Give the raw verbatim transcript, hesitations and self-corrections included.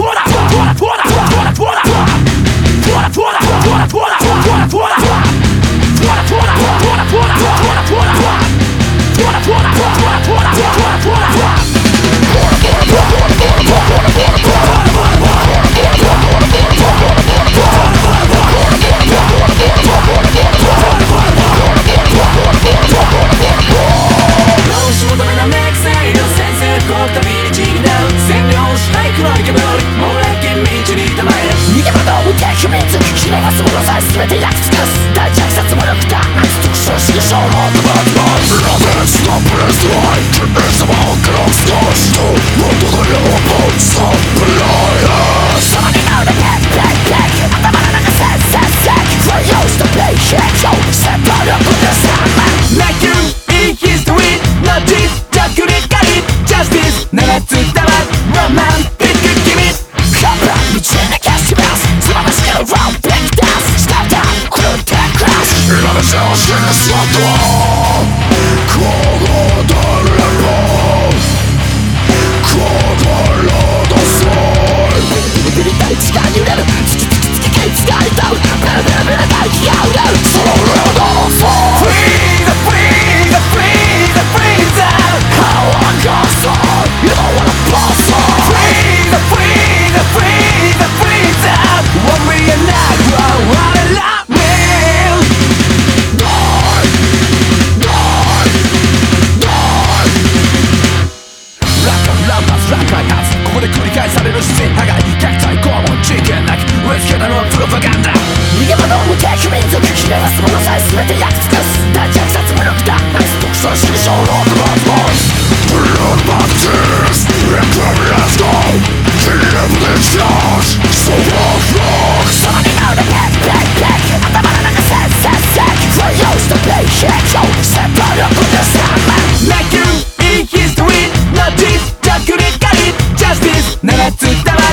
全て焼き尽くす大事な殺無力だ特殊主義者のバッドバッドバッドラベルストップレストライト君様をクロスコースともっとだよボンサプライヤーその二の腕ペッペッペッ頭の中セッセッセッフレイヨーストプレイヒット戦闘力でサンマン Make you in history の実力に狩り Justice 七つ玉ロマンティック君カブラ道に消しますつまらしけるラウンド今の常識に座ってはこの誰もこのロードスビリビリ大地が揺れる突き突き突きケイツが痛うベルベルベル大気が揺れるそのロードフォー Free the free the free the freezer How I got so You don't wanna pass on Free the free the free the freezer One million night One one love meここで繰り返される自然破壊虐待拷問事件なく植え付けたのはプロパガンダ逃げ惑う無敵民族ひれますものさえ全て焼き尽くす大虐殺無力だナイス特殊主義者ロードバッドボーイズブルーバッティスレンプリアスゴーキリエブデチャージソファーフローその二の腕ペッペッペッ頭の中セッセッセッフレイヨーストプレイヒット戦闘力でサンマン Make you in history の実力に狩り Justice 七つ玉